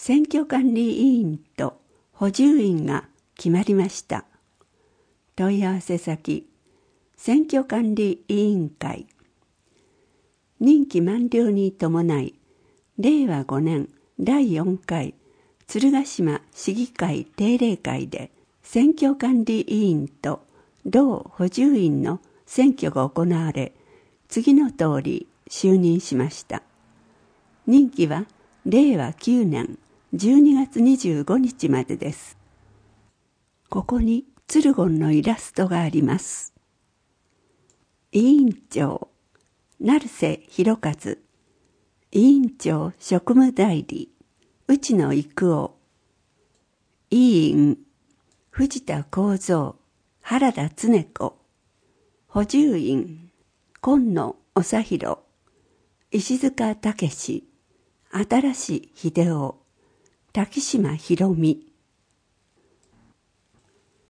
選挙管理委員と補充員が決まりました。問い合わせ先、選挙管理委員会。任期満了に伴い、令和5年第4回鶴ヶ島市議会定例会で選挙管理委員と同補充員の選挙が行われ、次の通り就任しました。任期は令和9年12月25日までです。ここに鶴言のイラストがあります。委員長、成瀬弘和。委員長職務代理、内野育夫。委員、藤田幸三、原田恒子。補充員、今野長弘、石塚武史、新秀夫、滝島博美。